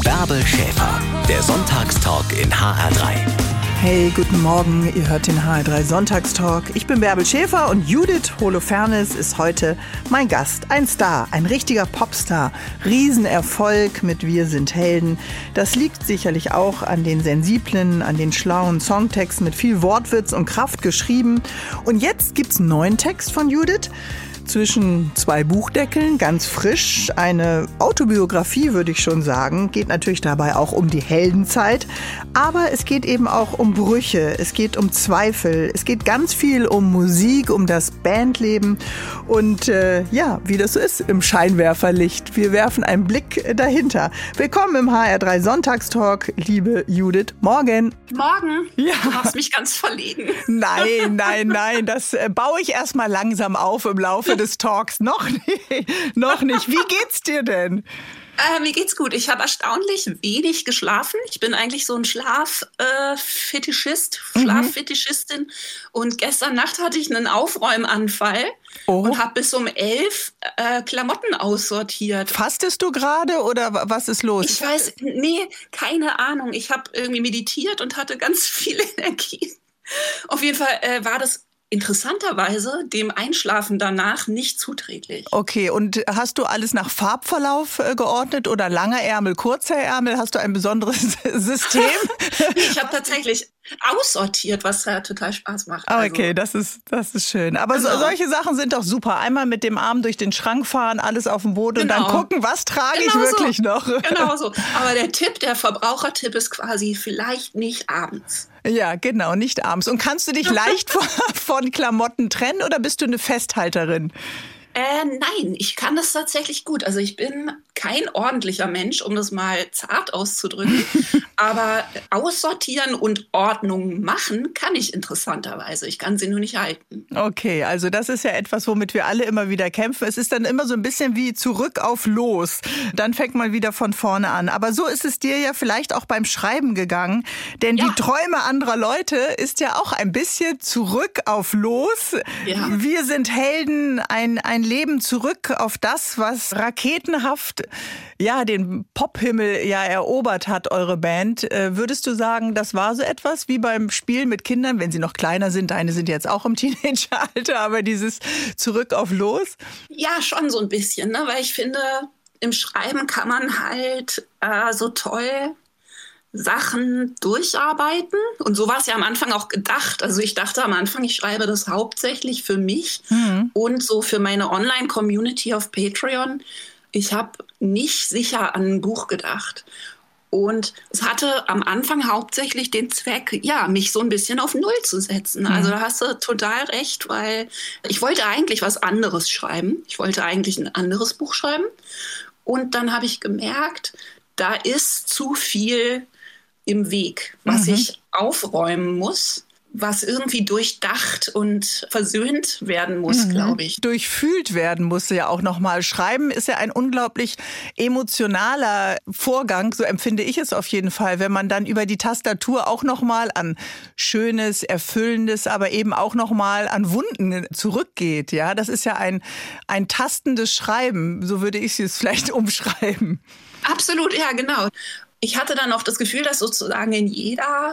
Bärbel Schäfer, der Sonntagstalk in HR3. Hey, guten Morgen, ihr hört den HR3 Sonntagstalk. Ich bin Bärbel Schäfer und Judith Holofernes ist heute mein Gast. Ein Star, ein richtiger Popstar. Riesenerfolg mit Wir sind Helden. Das liegt sicherlich auch an den sensiblen, an den schlauen Songtexten mit viel Wortwitz und Kraft geschrieben. Und jetzt gibt's einen neuen Text von Judith. Zwischen zwei Buchdeckeln, ganz frisch, eine Autobiografie, würde ich schon sagen. Geht natürlich dabei auch um die Heldenzeit, aber es geht eben auch um Brüche, es geht um Zweifel, es geht ganz viel um Musik, um das Bandleben und wie das so ist im Scheinwerferlicht. Wir werfen einen Blick dahinter. Willkommen im HR3 Sonntagstalk, liebe Judith. Morgen. Morgen. Ja. Du machst mich ganz verlegen. Nein, das baue ich erstmal langsam auf im Laufe des Talks. Noch nicht. Wie geht's dir denn? Mir geht's gut. Ich habe erstaunlich wenig geschlafen. Ich bin eigentlich so ein Schlaffetischistin. Und gestern Nacht hatte ich einen Aufräumanfall und habe bis um 11 Klamotten aussortiert. Fastest du gerade oder was ist los? Ich weiß, keine Ahnung. Ich habe irgendwie meditiert und hatte ganz viel Energie. Auf jeden Fall war das interessanterweise dem Einschlafen danach nicht zuträglich. Okay, und hast du alles nach Farbverlauf geordnet oder langer Ärmel, kurzer Ärmel? Hast du ein besonderes System? Ich habe tatsächlich aussortiert, was ja total Spaß macht. Okay, das ist schön. Aber genau. Solche Sachen sind doch super. Einmal mit dem Arm durch den Schrank fahren, alles auf dem Boden und dann gucken, was trage ich wirklich noch. Genau so. Aber der Verbrauchertipp ist quasi vielleicht nicht abends. Ja, genau, nicht abends. Und kannst du dich leicht von Klamotten trennen oder bist du eine Festhalterin? Nein, ich kann das tatsächlich gut. Also ich bin kein ordentlicher Mensch, um das mal zart auszudrücken. Aber aussortieren und Ordnung machen kann ich interessanterweise. Ich kann sie nur nicht halten. Okay, also das ist ja etwas, womit wir alle immer wieder kämpfen. Es ist dann immer so ein bisschen wie zurück auf los. Dann fängt man wieder von vorne an. Aber so ist es dir ja vielleicht auch beim Schreiben gegangen. Denn die Träume anderer Leute ist ja auch ein bisschen zurück auf los. Ja. Wir sind Helden, ein Leben zurück auf das, was raketenhaft den Pophimmel ja erobert hat, eure Band. Würdest du sagen, das war so etwas wie beim Spielen mit Kindern, wenn sie noch kleiner sind? Deine sind jetzt auch im Teenageralter, aber dieses Zurück auf los? Ja, schon so ein bisschen, ne? Weil ich finde, im Schreiben kann man halt so toll Sachen durcharbeiten. Und so war es ja am Anfang auch gedacht. Also ich dachte am Anfang, ich schreibe das hauptsächlich für mich und so für meine Online-Community auf Patreon. Ich habe nicht sicher an ein Buch gedacht. Und es hatte am Anfang hauptsächlich den Zweck, mich so ein bisschen auf Null zu setzen. Also da hast du total recht, weil ich wollte eigentlich was anderes schreiben. Ich wollte eigentlich ein anderes Buch schreiben. Und dann habe ich gemerkt, da ist zu viel im Weg, was ich aufräumen muss, was irgendwie durchdacht und versöhnt werden muss, glaube ich. Durchfühlt werden musste ja auch nochmal. Schreiben ist ja ein unglaublich emotionaler Vorgang, so empfinde ich es auf jeden Fall, wenn man dann über die Tastatur auch nochmal an Schönes, Erfüllendes, aber eben auch nochmal an Wunden zurückgeht. Ja, das ist ja ein tastendes Schreiben, so würde ich es vielleicht umschreiben. Absolut, ja, genau. Ich hatte dann auch das Gefühl, dass sozusagen in jeder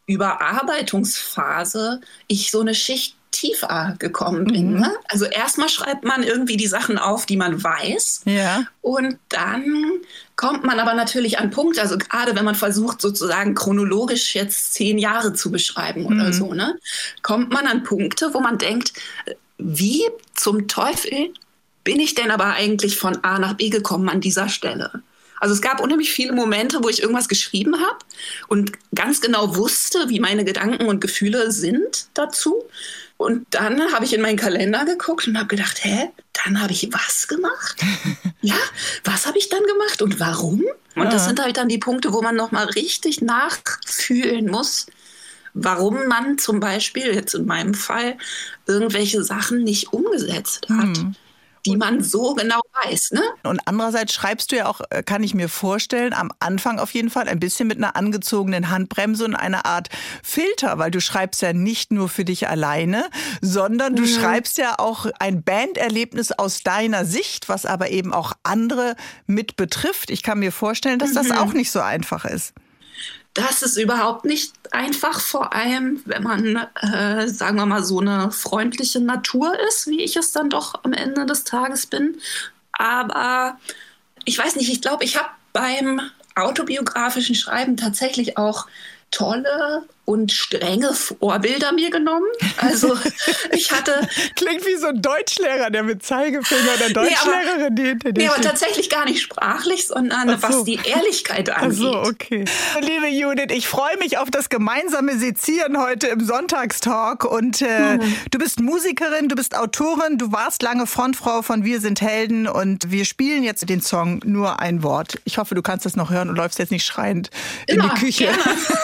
Überarbeitungsphase ich so eine Schicht tiefer gekommen bin. Ne? Also erstmal schreibt man irgendwie die Sachen auf, die man weiß. Ja. Und dann kommt man aber natürlich an Punkte, also gerade wenn man versucht, sozusagen chronologisch jetzt 10 Jahre zu beschreiben oder so, ne, kommt man an Punkte, wo man denkt, wie zum Teufel bin ich denn aber eigentlich von A nach B gekommen an dieser Stelle? Also es gab unheimlich viele Momente, wo ich irgendwas geschrieben habe und ganz genau wusste, wie meine Gedanken und Gefühle sind dazu. Und dann habe ich in meinen Kalender geguckt und habe gedacht, dann habe ich was gemacht? Ja, was habe ich dann gemacht und warum? Und das sind halt dann die Punkte, wo man nochmal richtig nachfühlen muss, warum man zum Beispiel, jetzt in meinem Fall, irgendwelche Sachen nicht umgesetzt hat. die man so genau weiß. Ne? Und andererseits schreibst du ja auch, kann ich mir vorstellen, am Anfang auf jeden Fall ein bisschen mit einer angezogenen Handbremse und einer Art Filter, weil du schreibst ja nicht nur für dich alleine, sondern du schreibst ja auch ein Banderlebnis aus deiner Sicht, was aber eben auch andere mit betrifft. Ich kann mir vorstellen, dass das auch nicht so einfach ist. Das ist überhaupt nicht einfach, vor allem wenn man, sagen wir mal, so eine freundliche Natur ist, wie ich es dann doch am Ende des Tages bin. Aber ich weiß nicht, ich glaube, ich habe beim autobiografischen Schreiben tatsächlich auch tolle und strenge Vorbilder mir genommen. Also ich hatte... Klingt wie so ein Deutschlehrer, der mit Zeigefinger oder Deutschlehrerin, die hinter dir steht. Aber tatsächlich gar nicht sprachlich, sondern was die Ehrlichkeit angeht. Ach so, okay. Liebe Judith, ich freue mich auf das gemeinsame Sezieren heute im Sonntagstalk. Und du bist Musikerin, du bist Autorin, du warst lange Frontfrau von Wir sind Helden und wir spielen jetzt den Song Nur ein Wort. Ich hoffe, du kannst das noch hören und läufst jetzt nicht schreiend in die Küche. Gerne.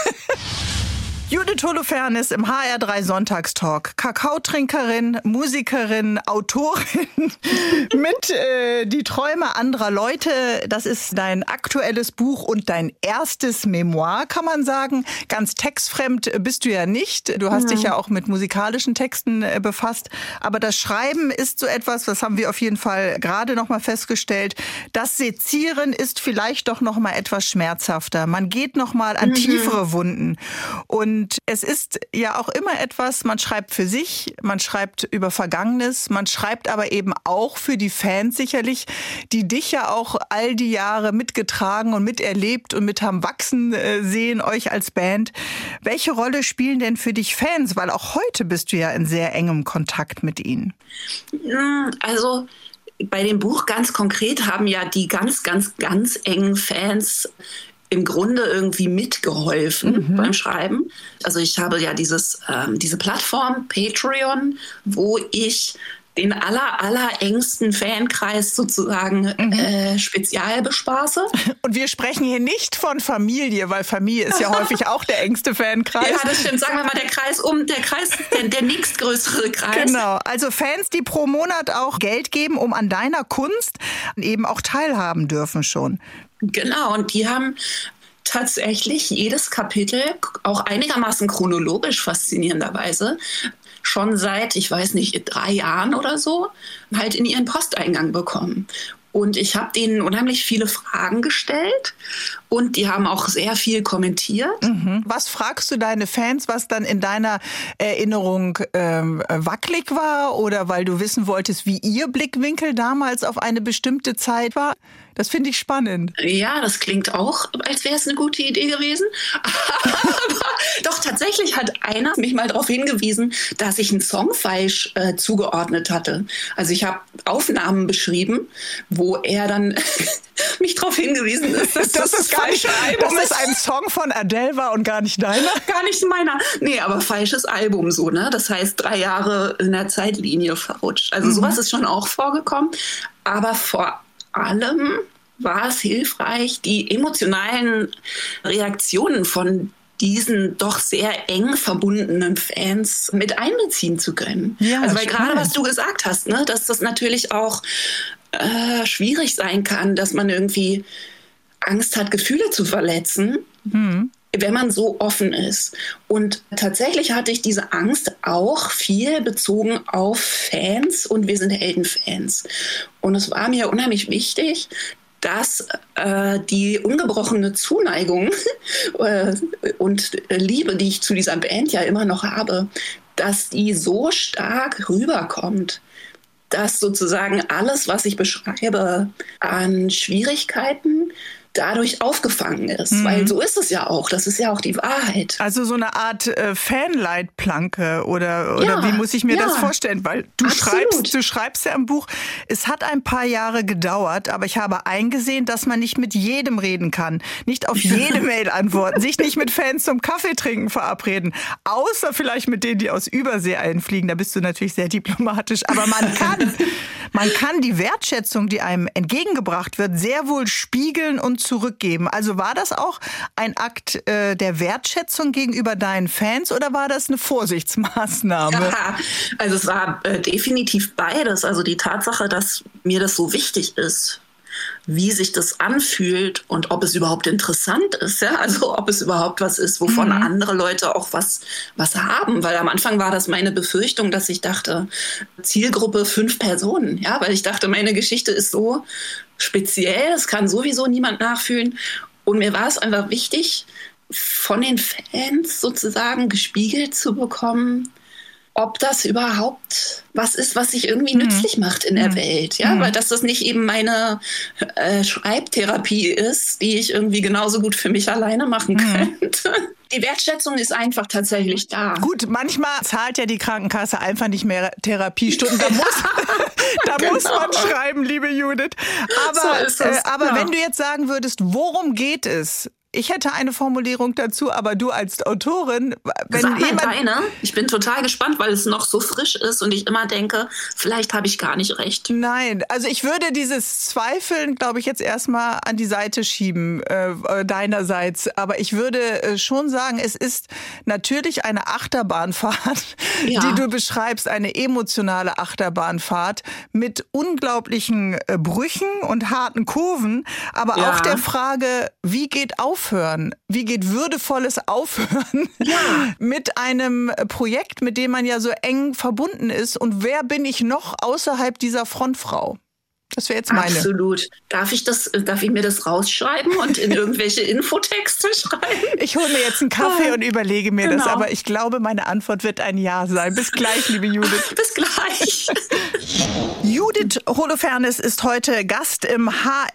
Judith Holofernes im HR3 Sonntagstalk. Kakaotrinkerin, Musikerin, Autorin mit Die Träume anderer Leute. Das ist dein aktuelles Buch und dein erstes Memoir, kann man sagen. Ganz textfremd bist du ja nicht. Du hast dich ja auch mit musikalischen Texten befasst. Aber das Schreiben ist so etwas, das haben wir auf jeden Fall gerade noch mal festgestellt. Das Sezieren ist vielleicht doch noch mal etwas schmerzhafter. Man geht noch mal an tiefere Wunden. Und es ist ja auch immer etwas, man schreibt für sich, man schreibt über Vergangenes, man schreibt aber eben auch für die Fans sicherlich, die dich ja auch all die Jahre mitgetragen und miterlebt und mit haben wachsen sehen, euch als Band. Welche Rolle spielen denn für dich Fans? Weil auch heute bist du ja in sehr engem Kontakt mit ihnen. Also bei dem Buch ganz konkret haben ja die ganz, ganz, ganz engen Fans im Grunde irgendwie mitgeholfen beim Schreiben. Also ich habe ja diese Plattform Patreon, wo ich den allerengsten Fankreis sozusagen spezial bespaße. Und wir sprechen hier nicht von Familie, weil Familie ist ja häufig auch der engste Fankreis. Ja, das stimmt. Sagen wir mal der nächstgrößere Kreis. Genau. Also Fans, die pro Monat auch Geld geben, um an deiner Kunst eben auch teilhaben dürfen schon. Genau. Und die haben tatsächlich jedes Kapitel auch einigermaßen chronologisch faszinierenderweise schon seit, ich weiß nicht, 3 Jahren oder so, halt in ihren Posteingang bekommen. Und ich habe denen unheimlich viele Fragen gestellt und die haben auch sehr viel kommentiert. Was fragst du deine Fans, was dann in deiner Erinnerung wackelig war oder weil du wissen wolltest, wie ihr Blickwinkel damals auf eine bestimmte Zeit war? Das finde ich spannend. Ja, das klingt auch, als wäre es eine gute Idee gewesen. Aber doch, tatsächlich hat einer mich mal darauf hingewiesen, dass ich einen Song falsch zugeordnet hatte. Also ich habe Aufnahmen beschrieben, wo er dann mich darauf hingewiesen ist, dass das falsche Album ist. Dass es ein Song von Adele war und gar nicht deiner? Gar nicht meiner. Nee, aber falsches Album so, ne? Das heißt 3 Jahre in der Zeitlinie verrutscht. Also sowas ist schon auch vorgekommen. Aber vor allem war es hilfreich, die emotionalen Reaktionen von diesen doch sehr eng verbundenen Fans mit einbeziehen zu können. Ja, also weil gerade was du gesagt hast, ne, dass das natürlich auch schwierig sein kann, dass man irgendwie Angst hat, Gefühle zu verletzen, wenn man so offen ist. Und tatsächlich hatte ich diese Angst auch viel bezogen auf Fans und Wir sind Helden-Fans. Und es war mir unheimlich wichtig, dass die ungebrochene Zuneigung und Liebe, die ich zu dieser Band ja immer noch habe, dass die so stark rüberkommt, dass sozusagen alles, was ich beschreibe an Schwierigkeiten, dadurch aufgefangen ist. Weil so ist es ja auch. Das ist ja auch die Wahrheit. Also so eine Art Fanleitplanke oder wie muss ich mir das vorstellen? Weil du schreibst ja im Buch, es hat ein paar Jahre gedauert, aber ich habe eingesehen, dass man nicht mit jedem reden kann, nicht auf jede Mail antworten, sich nicht mit Fans zum Kaffee trinken verabreden, außer vielleicht mit denen, die aus Übersee einfliegen. Da bist du natürlich sehr diplomatisch, aber man kann die Wertschätzung, die einem entgegengebracht wird, sehr wohl spiegeln und zurückgeben. Also war das auch ein Akt der Wertschätzung gegenüber deinen Fans oder war das eine Vorsichtsmaßnahme? Ja, also es war definitiv beides. Also die Tatsache, dass mir das so wichtig ist, wie sich das anfühlt und ob es überhaupt interessant ist, ja, also ob es überhaupt was ist, wovon andere Leute auch was haben, weil am Anfang war das meine Befürchtung, dass ich dachte, Zielgruppe 5 Personen, ja, weil ich dachte, meine Geschichte ist so speziell, es kann sowieso niemand nachfühlen und mir war es einfach wichtig, von den Fans sozusagen gespiegelt zu bekommen, ob das überhaupt was ist, was sich irgendwie nützlich macht in der Welt. Ja, weil dass das nicht eben meine Schreibtherapie ist, die ich irgendwie genauso gut für mich alleine machen könnte. Die Wertschätzung ist einfach tatsächlich da. Gut, manchmal zahlt ja die Krankenkasse einfach nicht mehr Therapiestunden. Da muss man schreiben, liebe Judith. Aber wenn du jetzt sagen würdest, worum geht es? Ich hätte eine Formulierung dazu, aber du als Autorin... Sag mal deine. Ich bin total gespannt, weil es noch so frisch ist und ich immer denke, vielleicht habe ich gar nicht recht. Nein, also ich würde dieses Zweifeln, glaube ich, jetzt erstmal an die Seite schieben, deinerseits. Aber ich würde schon sagen, es ist natürlich eine Achterbahnfahrt, die du beschreibst, eine emotionale Achterbahnfahrt mit unglaublichen Brüchen und harten Kurven, aber auch der Frage, wie geht Aufhören? Wie geht würdevolles Aufhören mit einem Projekt, mit dem man ja so eng verbunden ist? Und wer bin ich noch außerhalb dieser Frontfrau? Das wäre jetzt meine. Absolut. Darf ich mir das rausschreiben und in irgendwelche Infotexte schreiben? Ich hole mir jetzt einen Kaffee und überlege mir das, aber ich glaube, meine Antwort wird ein Ja sein. Bis gleich, liebe Judith. Bis gleich. Judith Holofernes ist heute Gast im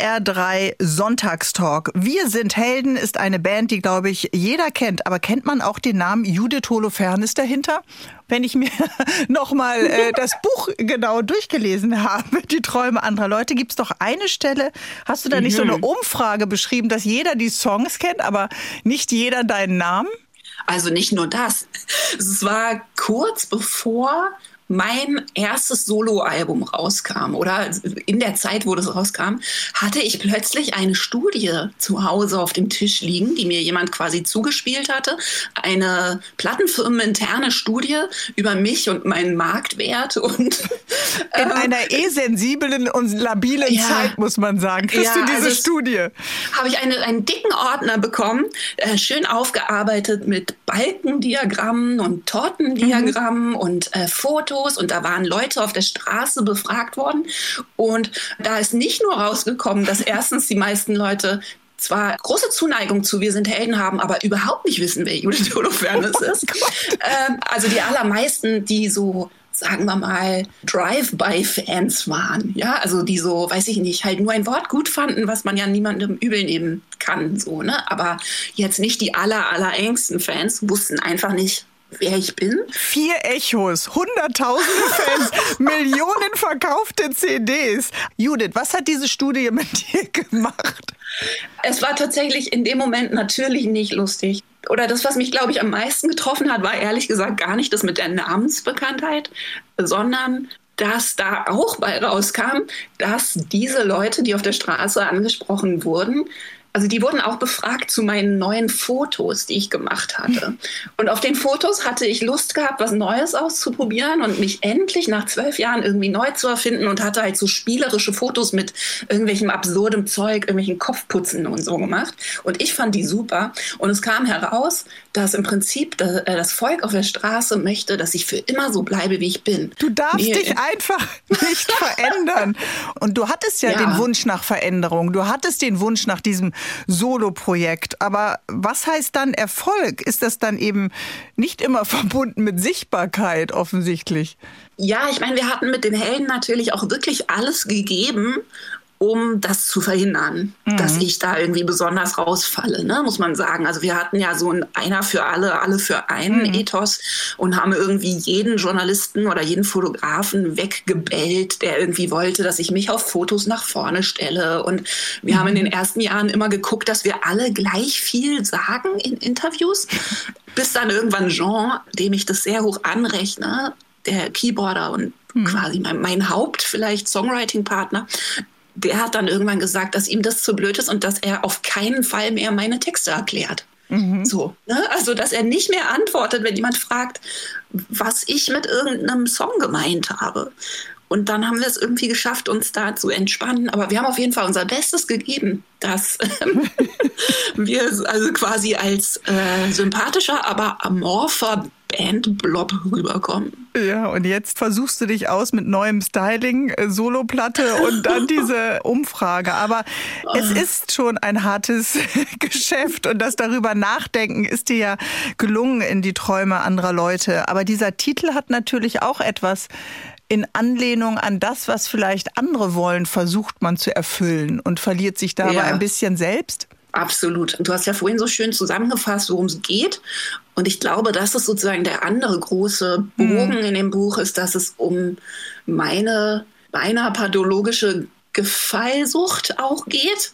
HR3 Sonntagstalk. Wir sind Helden ist eine Band, die, glaube ich, jeder kennt. Aber kennt man auch den Namen Judith Holofernes dahinter? Wenn ich mir nochmal das Buch genau durchgelesen habe, die Träume anderer Leute, gibt es doch eine Stelle, hast du da nicht so eine Umfrage beschrieben, dass jeder die Songs kennt, aber nicht jeder deinen Namen? Also nicht nur das. Es war kurz bevor mein erstes Soloalbum rauskam oder in der Zeit, wo das rauskam, hatte ich plötzlich eine Studie zu Hause auf dem Tisch liegen, die mir jemand quasi zugespielt hatte. Eine plattenfirmeninterne Studie über mich und meinen Marktwert. Und in einer sensiblen und labilen Zeit, muss man sagen, kriegst du diese Studie. Habe ich einen dicken Ordner bekommen, schön aufgearbeitet mit Balkendiagrammen und Tortendiagrammen und Fotos. Und da waren Leute auf der Straße befragt worden. Und da ist nicht nur rausgekommen, dass erstens die meisten Leute zwar große Zuneigung zu Wir sind Helden haben, aber überhaupt nicht wissen, wer Judith Holofernes ist. Also die allermeisten, die so, sagen wir mal, Drive-by-Fans waren. Ja, also die so, weiß ich nicht, halt nur ein Wort gut fanden, was man ja niemandem übel nehmen kann. So, ne? Aber jetzt nicht die allerengsten Fans, wussten einfach nicht, wer ich bin. 4 Echos, Hunderttausende Fans, Millionen verkaufte CDs. Judith, was hat diese Studie mit dir gemacht? Es war tatsächlich in dem Moment natürlich nicht lustig. Oder das, was mich, glaube ich, am meisten getroffen hat, war ehrlich gesagt gar nicht das mit der Namensbekanntheit, sondern dass da auch bei rauskam, dass diese Leute, die auf der Straße angesprochen wurden, also die wurden auch befragt zu meinen neuen Fotos, die ich gemacht hatte. Und auf den Fotos hatte ich Lust gehabt, was Neues auszuprobieren und mich endlich nach 12 Jahren irgendwie neu zu erfinden und hatte halt so spielerische Fotos mit irgendwelchem absurdem Zeug, irgendwelchen Kopfputzen und so gemacht. Und ich fand die super. Und es kam heraus, dass im Prinzip das Volk auf der Straße möchte, dass ich für immer so bleibe, wie ich bin. Du darfst dich einfach nicht verändern. Und du hattest ja den Wunsch nach Veränderung. Du hattest den Wunsch nach diesem Solo-Projekt. Aber was heißt dann Erfolg? Ist das dann eben nicht immer verbunden mit Sichtbarkeit offensichtlich? Ja, ich meine, wir hatten mit den Helden natürlich auch wirklich alles gegeben, um das zu verhindern, dass ich da irgendwie besonders rausfalle, ne, muss man sagen. Also wir hatten ja so ein Einer für alle für einen Ethos und haben irgendwie jeden Journalisten oder jeden Fotografen weggebellt, der irgendwie wollte, dass ich mich auf Fotos nach vorne stelle. Und wir haben in den ersten Jahren immer geguckt, dass wir alle gleich viel sagen in Interviews, bis dann irgendwann Jean, dem ich das sehr hoch anrechne, der Keyboarder und quasi mein Haupt vielleicht Songwriting-Partner, der hat dann irgendwann gesagt, dass ihm das zu blöd ist und dass er auf keinen Fall mehr meine Texte erklärt. So, ne? Also, dass er nicht mehr antwortet, wenn jemand fragt, was ich mit irgendeinem Song gemeint habe. Und dann haben wir es irgendwie geschafft, uns da zu entspannen. Aber wir haben auf jeden Fall unser Bestes gegeben, dass wir also quasi als sympathischer, aber amorpher Bandblob rüberkommen. Ja, und jetzt versuchst du dich aus mit neuem Styling, Soloplatte und dann diese Umfrage. Aber es ist schon ein hartes Geschäft und das darüber nachdenken ist dir ja gelungen in die Träume anderer Leute. Aber dieser Titel hat natürlich auch etwas in Anlehnung an das, was vielleicht andere wollen, versucht man zu erfüllen und verliert sich dabei ein bisschen selbst. Absolut. Du hast ja vorhin so schön zusammengefasst, worum es geht. Und ich glaube, das ist sozusagen der andere große Bogen in dem Buch, ist, dass es um meine beinahe pathologische Gefallsucht auch geht.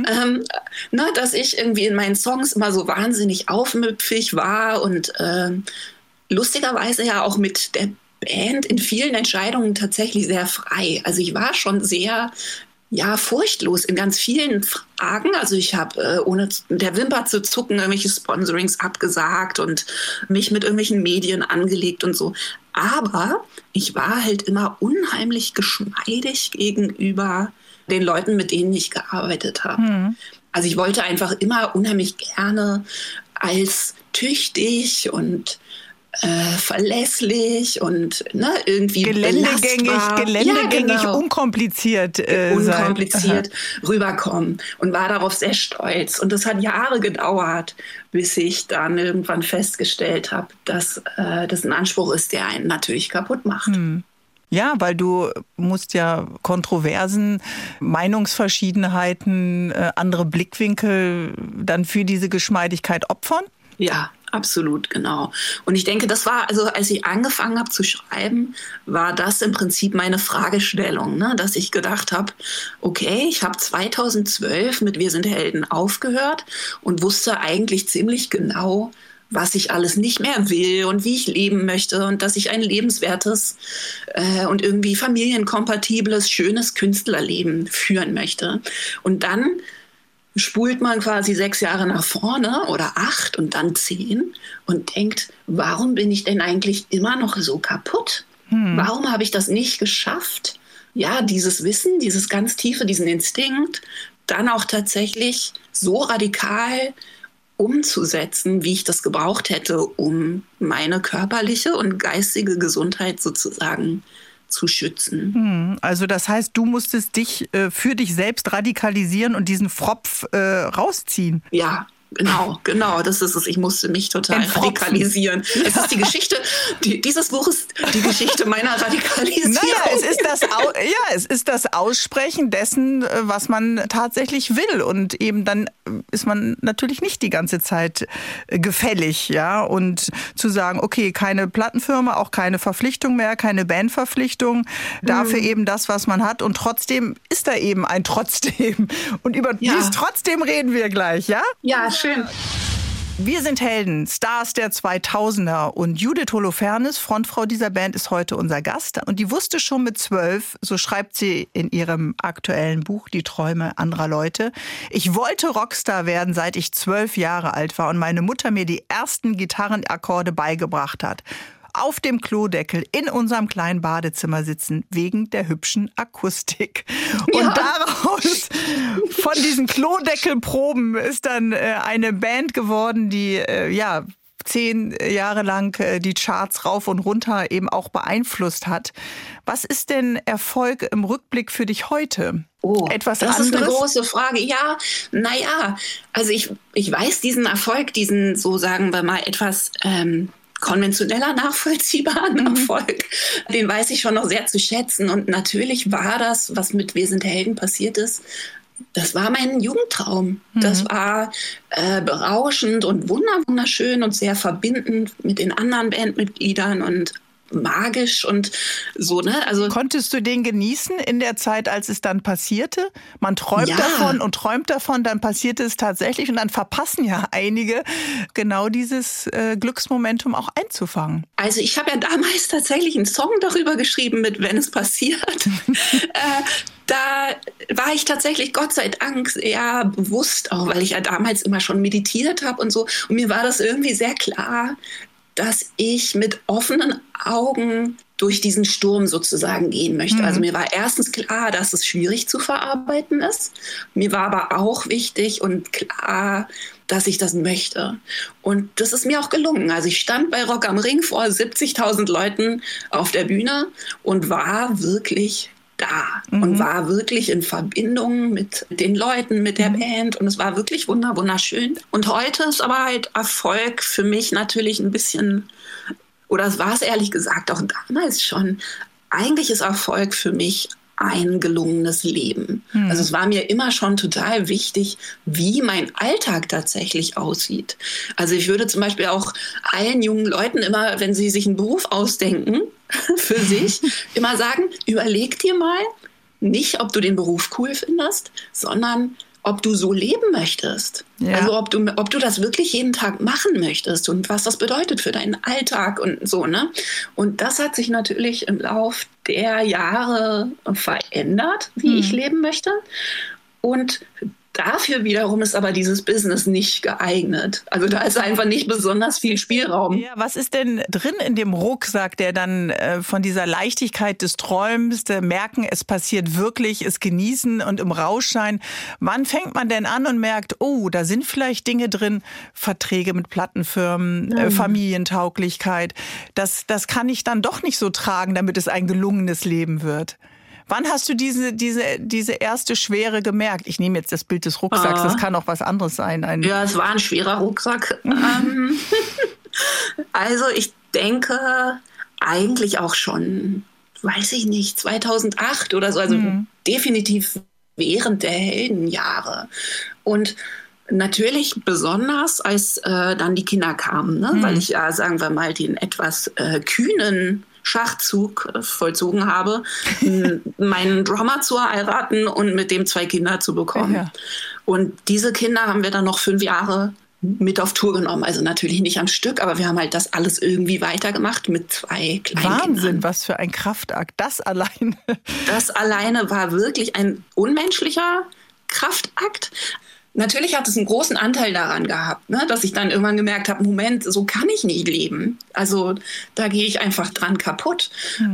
Dass ich irgendwie in meinen Songs immer so wahnsinnig aufmüpfig war und lustigerweise ja auch mit der Band in vielen Entscheidungen tatsächlich sehr frei. Also ich war schon sehr furchtlos in ganz vielen Fragen. Also ich habe ohne der Wimper zu zucken irgendwelche Sponsorings abgesagt und mich mit irgendwelchen Medien angelegt und so. Aber ich war halt immer unheimlich geschmeidig gegenüber den Leuten, mit denen ich gearbeitet habe. Also ich wollte einfach immer unheimlich gerne als tüchtig und verlässlich und irgendwie geländegängig, unkompliziert rüberkommen und war darauf sehr stolz. Und das hat Jahre gedauert, bis ich dann irgendwann festgestellt habe, dass das ein Anspruch ist, der einen natürlich kaputt macht. Ja, weil du musst ja Kontroversen, Meinungsverschiedenheiten, andere Blickwinkel dann für diese Geschmeidigkeit opfern? Ja, absolut, genau. Und ich denke, das war, also als ich angefangen habe zu schreiben, war das im Prinzip meine Fragestellung, ne? Dass ich gedacht habe, okay, ich habe 2012 mit Wir sind Helden aufgehört und wusste eigentlich ziemlich genau, was ich alles nicht mehr will und wie ich leben möchte und dass ich ein lebenswertes und irgendwie familienkompatibles, schönes Künstlerleben führen möchte. Und dann spult man quasi 6 Jahre nach vorne oder 8 und dann 10 und denkt, warum bin ich denn eigentlich immer noch so kaputt? Warum habe ich das nicht geschafft? Ja, dieses Wissen, dieses ganz tiefe, diesen Instinkt, dann auch tatsächlich so radikal umzusetzen, wie ich das gebraucht hätte, um meine körperliche und geistige Gesundheit sozusagen zu schützen. Also das heißt, du musstest dich für dich selbst radikalisieren und diesen Fropf rausziehen. Ja, genau, das ist es. Ich musste mich total radikalisieren. Das ist die Geschichte, dieses Buch ist die Geschichte meiner Radikalisierung. Naja, es ist das Aussprechen dessen, was man tatsächlich will. Und eben dann ist man natürlich nicht die ganze Zeit gefällig, ja. Und zu sagen, okay, keine Plattenfirma, auch keine Verpflichtung mehr, keine Bandverpflichtung, dafür eben das, was man hat. Und trotzdem ist da eben ein Trotzdem. Und über dieses Trotzdem reden wir gleich, ja? Ja, schön. Wir sind Helden, Stars der 2000er und Judith Holofernes, Frontfrau dieser Band, ist heute unser Gast. Und die wusste schon mit 12, so schreibt sie in ihrem aktuellen Buch Die Träume anderer Leute: Ich wollte Rockstar werden, seit ich 12 Jahre alt war und meine Mutter mir die ersten Gitarrenakkorde beigebracht hat. Auf dem Klodeckel in unserem kleinen Badezimmer sitzen, wegen der hübschen Akustik. Und daraus, von diesen Klodeckelproben, ist dann eine Band geworden, die 10 Jahre lang die Charts rauf und runter eben auch beeinflusst hat. Was ist denn Erfolg im Rückblick für dich heute? Etwas das anderes? Ist eine große Frage. Ja, also ich weiß diesen Erfolg, diesen, so sagen wir mal, etwas konventioneller, nachvollziehbaren Erfolg, den weiß ich schon noch sehr zu schätzen. Und natürlich war das, was mit Wir sind Helden passiert ist, das war mein Jugendtraum. Das war berauschend und wunderschön und sehr verbindend mit den anderen Bandmitgliedern und magisch und so, ne? Also konntest du den genießen in der Zeit, als es dann passierte? Man träumt davon und träumt davon, dann passiert es tatsächlich und dann verpassen ja einige genau dieses Glücksmomentum auch einzufangen. Also ich habe ja damals tatsächlich einen Song darüber geschrieben mit Wenn es passiert. Da war ich tatsächlich, Gott sei Dank, sehr bewusst, auch weil ich ja damals immer schon meditiert habe und so. Und mir war das irgendwie sehr klar, dass ich mit offenen Augen durch diesen Sturm sozusagen gehen möchte. Also mir war erstens klar, dass es schwierig zu verarbeiten ist. Mir war aber auch wichtig und klar, dass ich das möchte. Und das ist mir auch gelungen. Also ich stand bei Rock am Ring vor 70.000 Leuten auf der Bühne und war wirklich da und war wirklich in Verbindung mit den Leuten, mit der Band und es war wirklich wunderschön. Und heute ist aber halt Erfolg für mich natürlich ein bisschen, oder es war es ehrlich gesagt auch damals schon, eigentlich ist Erfolg für mich ein gelungenes Leben. Also es war mir immer schon total wichtig, wie mein Alltag tatsächlich aussieht. Also ich würde zum Beispiel auch allen jungen Leuten immer, wenn sie sich einen Beruf ausdenken, für sich, immer sagen, überleg dir mal nicht, ob du den Beruf cool findest, sondern ob du so leben möchtest. Ja. Also ob du das wirklich jeden Tag machen möchtest und was das bedeutet für deinen Alltag und so, ne? Und das hat sich natürlich im Lauf der Jahre verändert, wie ich leben möchte. Und dafür wiederum ist aber dieses Business nicht geeignet. Also da ist einfach nicht besonders viel Spielraum. Ja, was ist denn drin in dem Rucksack, der dann von dieser Leichtigkeit des Träumens, merken, es passiert wirklich, es genießen und im Rausch sein? Wann fängt man denn an und merkt, oh, da sind vielleicht Dinge drin, Verträge mit Plattenfirmen, Familientauglichkeit. Das kann ich dann doch nicht so tragen, damit es ein gelungenes Leben wird. Wann hast du diese erste Schwere gemerkt? Ich nehme jetzt das Bild des Rucksacks, das kann auch was anderes sein. Ja, es war ein schwerer Rucksack. Also ich denke eigentlich auch schon, weiß ich nicht, 2008 oder so, also definitiv während der Heldenjahre. Und natürlich besonders, als dann die Kinder kamen, ne? Weil ich ja, sagen wir mal, den etwas kühnen Schachzug vollzogen habe, meinen Drummer zu heiraten und mit dem 2 Kinder zu bekommen. Ja. Und diese Kinder haben wir dann noch 5 Jahre mit auf Tour genommen. Also natürlich nicht am Stück, aber wir haben halt das alles irgendwie weitergemacht mit 2 Kleinkindern. Wahnsinn, was für ein Kraftakt. Das alleine. Das alleine war wirklich ein unmenschlicher Kraftakt. Natürlich hat es einen großen Anteil daran gehabt, ne, dass ich dann irgendwann gemerkt habe, Moment, so kann ich nicht leben. Also da gehe ich einfach dran kaputt.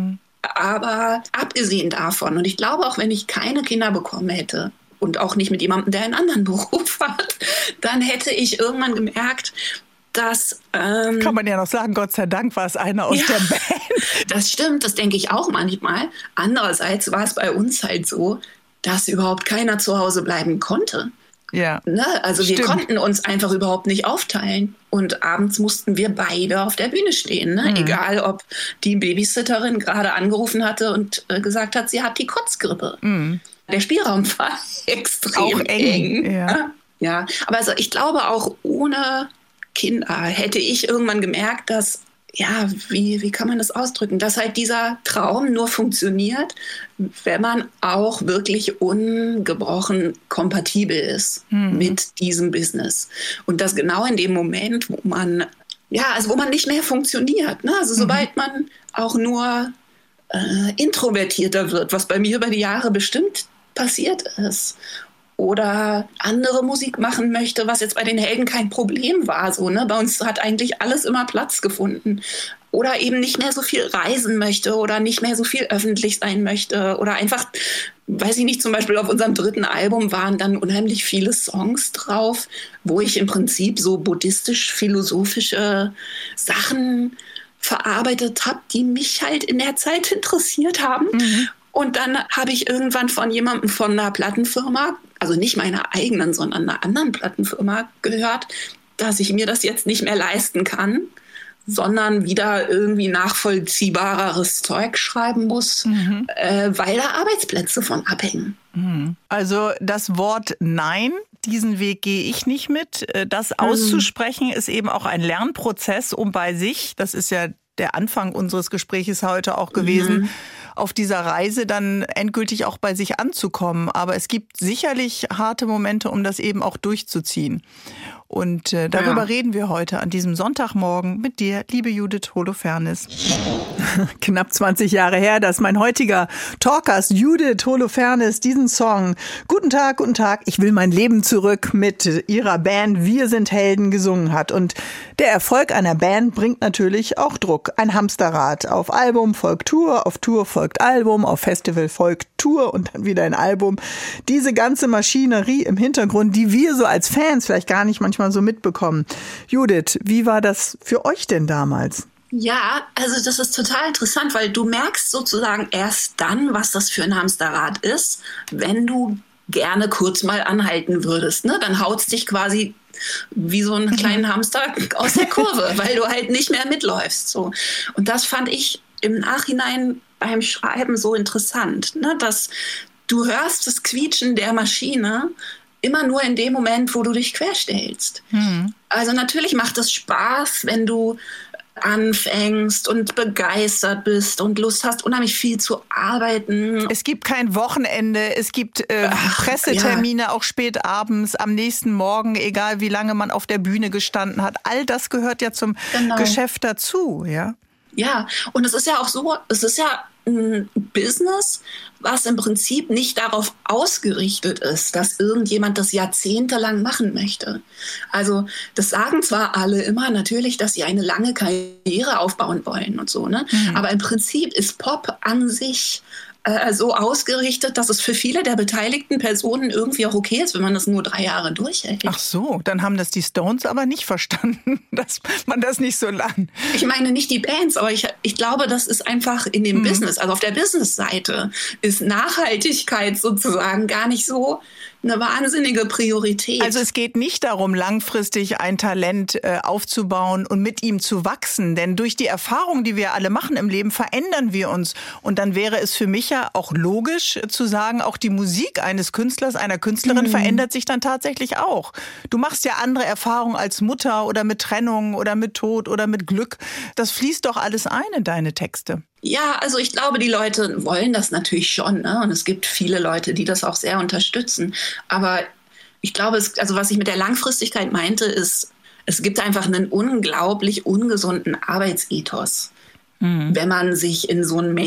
Aber abgesehen davon, und ich glaube auch, wenn ich keine Kinder bekommen hätte und auch nicht mit jemandem, der einen anderen Beruf hat, dann hätte ich irgendwann gemerkt, dass... kann man ja noch sagen, Gott sei Dank war es einer aus der Band. Das stimmt, das denke ich auch manchmal. Andererseits war es bei uns halt so, dass überhaupt keiner zu Hause bleiben konnte. Ja. Ne? Also wir konnten uns einfach überhaupt nicht aufteilen. Und abends mussten wir beide auf der Bühne stehen. Ne? Egal, ob die Babysitterin gerade angerufen hatte und gesagt hat, sie hat die Kotzgrippe. Der Spielraum war extrem auch eng. Ja, aber also ich glaube, auch ohne Kinder hätte ich irgendwann gemerkt, dass, ja, wie kann man das ausdrücken, dass halt dieser Traum nur funktioniert, wenn man auch wirklich ungebrochen kompatibel ist mit diesem Business. Und das genau in dem Moment, wo man nicht mehr funktioniert. Ne? Also sobald man auch nur introvertierter wird, was bei mir über die Jahre bestimmt passiert ist, oder andere Musik machen möchte, was jetzt bei den Helden kein Problem war. So, ne? Bei uns hat eigentlich alles immer Platz gefunden. Oder eben nicht mehr so viel reisen möchte oder nicht mehr so viel öffentlich sein möchte. Oder einfach, weiß ich nicht, zum Beispiel auf unserem 3. Album waren dann unheimlich viele Songs drauf, wo ich im Prinzip so buddhistisch-philosophische Sachen verarbeitet habe, die mich halt in der Zeit interessiert haben. Und dann habe ich irgendwann von jemandem von einer Plattenfirma, also nicht meiner eigenen, sondern einer anderen Plattenfirma gehört, dass ich mir das jetzt nicht mehr leisten kann, sondern wieder irgendwie nachvollziehbareres Zeug schreiben muss, weil da Arbeitsplätze von abhängen. Also das Wort Nein, diesen Weg gehe ich nicht mit. Das auszusprechen ist eben auch ein Lernprozess, um bei sich, das ist ja der Anfang unseres Gespräches heute auch gewesen, auf dieser Reise dann endgültig auch bei sich anzukommen. Aber es gibt sicherlich harte Momente, um das eben auch durchzuziehen. Und darüber reden wir heute an diesem Sonntagmorgen mit dir, liebe Judith Holofernes. Knapp 20 Jahre her, dass mein heutiger Talkgast Judith Holofernes diesen Song Guten Tag, ich will mein Leben zurück mit ihrer Band Wir sind Helden gesungen hat. Und der Erfolg einer Band bringt natürlich auch Druck. Ein Hamsterrad. Auf Album folgt Tour, auf Tour folgt Album, auf Festival folgt Tour und dann wieder ein Album. Diese ganze Maschinerie im Hintergrund, die wir so als Fans vielleicht gar nicht manchmal so mitbekommen. Judith, wie war das für euch denn damals? Ja, also das ist total interessant, weil du merkst sozusagen erst dann, was das für ein Hamsterrad ist, wenn du gerne kurz mal anhalten würdest. Ne? Dann haut's dich quasi wie so einen kleinen Hamster aus der Kurve, weil du halt nicht mehr mitläufst. So. Und das fand ich im Nachhinein beim Schreiben so interessant, ne? Dass du hörst das Quietschen der Maschine immer nur in dem Moment, wo du dich querstellst. Also natürlich macht es Spaß, wenn du anfängst und begeistert bist und Lust hast, unheimlich viel zu arbeiten. Es gibt kein Wochenende, es gibt Pressetermine auch spät abends, am nächsten Morgen, egal wie lange man auf der Bühne gestanden hat. All das gehört ja zum Geschäft dazu, ja? Ja, und es ist ja auch so, es ist ja ein Business, was im Prinzip nicht darauf ausgerichtet ist, dass irgendjemand das jahrzehntelang machen möchte. Also das sagen zwar alle immer natürlich, dass sie eine lange Karriere aufbauen wollen und so, ne? Aber im Prinzip ist Pop an sich so ausgerichtet, dass es für viele der beteiligten Personen irgendwie auch okay ist, wenn man das nur 3 Jahre durchhält. Ach so, dann haben das die Stones aber nicht verstanden, dass man das nicht so lang... Ich meine nicht die Bands, aber ich glaube, das ist einfach in dem Business, also auf der Business-Seite ist Nachhaltigkeit sozusagen gar nicht so eine wahnsinnige Priorität. Also es geht nicht darum, langfristig ein Talent aufzubauen und mit ihm zu wachsen. Denn durch die Erfahrungen, die wir alle machen im Leben, verändern wir uns. Und dann wäre es für mich ja auch logisch zu sagen, auch die Musik eines Künstlers, einer Künstlerin verändert sich dann tatsächlich auch. Du machst ja andere Erfahrungen als Mutter oder mit Trennung oder mit Tod oder mit Glück. Das fließt doch alles ein in deine Texte. Ja, also ich glaube, die Leute wollen das natürlich schon, ne? Und es gibt viele Leute, die das auch sehr unterstützen. Aber ich glaube, also was ich mit der Langfristigkeit meinte, ist, es gibt einfach einen unglaublich ungesunden Arbeitsethos, wenn man sich in so ein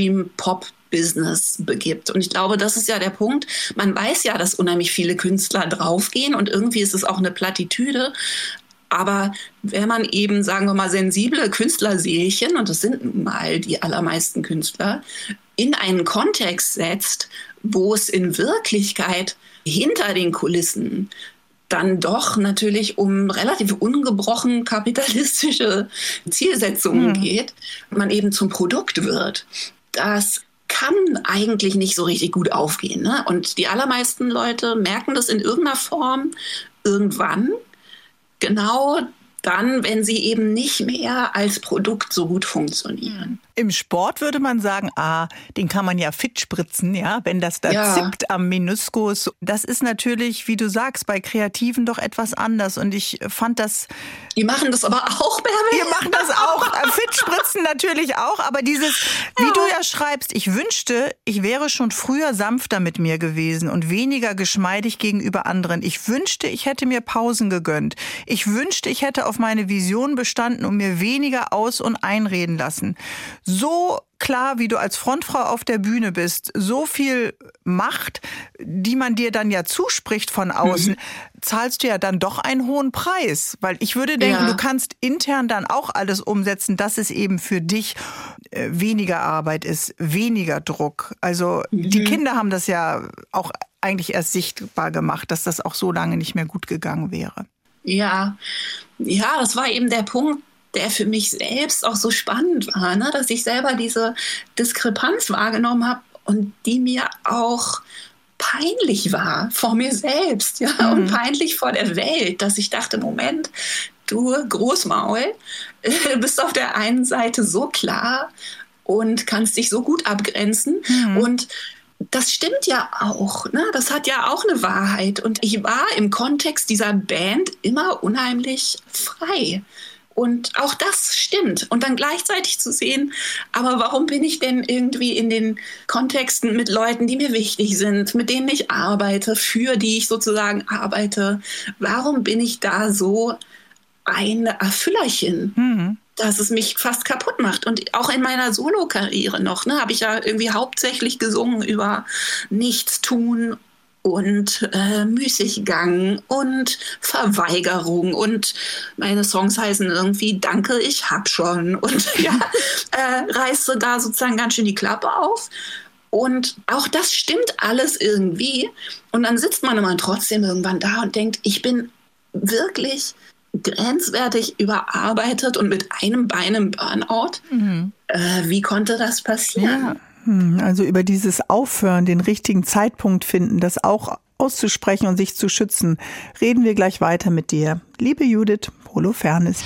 Mainstream-Pop-Business begibt. Und ich glaube, das ist ja der Punkt. Man weiß ja, dass unheimlich viele Künstler draufgehen und irgendwie ist es auch eine Plattitüde. Aber wenn man eben, sagen wir mal, sensible Künstlerseelchen, und das sind nun mal die allermeisten Künstler, in einen Kontext setzt, wo es in Wirklichkeit hinter den Kulissen dann doch natürlich um relativ ungebrochen kapitalistische Zielsetzungen geht, man eben zum Produkt wird, das kann eigentlich nicht so richtig gut aufgehen, ne? Und die allermeisten Leute merken das in irgendeiner Form irgendwann, genau dann, wenn sie eben nicht mehr als Produkt so gut funktionieren. Im Sport würde man sagen, den kann man ja fit spritzen, ja, wenn das da zippt am Meniskus. Das ist natürlich, wie du sagst, bei Kreativen doch etwas anders. Und ich fand das... Die machen das aber auch, Bärbel. Wir machen das auch. Fit spritzen natürlich auch. Aber dieses, wie du ja schreibst, ich wünschte, ich wäre schon früher sanfter mit mir gewesen und weniger geschmeidig gegenüber anderen. Ich wünschte, ich hätte mir Pausen gegönnt. Ich wünschte, ich hätte auf meine Vision bestanden und mir weniger aus- und einreden lassen. So klar, wie du als Frontfrau auf der Bühne bist, so viel Macht, die man dir dann ja zuspricht von außen, zahlst du ja dann doch einen hohen Preis. Weil ich würde denken, du kannst intern dann auch alles umsetzen, dass es eben für dich weniger Arbeit ist, weniger Druck. Also die Kinder haben das ja auch eigentlich erst sichtbar gemacht, dass das auch so lange nicht mehr gut gegangen wäre. Ja, das war eben der Punkt, der für mich selbst auch so spannend war, ne? Dass ich selber diese Diskrepanz wahrgenommen habe und die mir auch peinlich war vor mir selbst, ja, und peinlich vor der Welt, dass ich dachte, Moment, du Großmaul, bist auf der einen Seite so klar und kannst dich so gut abgrenzen und das stimmt ja auch, ne? Das hat ja auch eine Wahrheit. Und ich war im Kontext dieser Band immer unheimlich frei. Und auch das stimmt. Und dann gleichzeitig zu sehen, aber warum bin ich denn irgendwie in den Kontexten mit Leuten, die mir wichtig sind, mit denen ich arbeite, für die ich sozusagen arbeite, warum bin ich da so ein Erfüllerchen, dass es mich fast kaputt macht? Und auch in meiner Solo-Karriere noch, habe ich ja irgendwie hauptsächlich gesungen über Nichtstun und Müßiggang und Verweigerung, und meine Songs heißen irgendwie Danke, ich hab schon, und reiße da sozusagen ganz schön die Klappe auf. Und auch das stimmt alles irgendwie. Und dann sitzt man immer trotzdem irgendwann da und denkt, ich bin wirklich grenzwertig überarbeitet und mit einem Bein im Burnout. Wie konnte das passieren? Ja. Also über dieses Aufhören, den richtigen Zeitpunkt finden, das auch auszusprechen und sich zu schützen, reden wir gleich weiter mit dir. Liebe Judith Holofernes.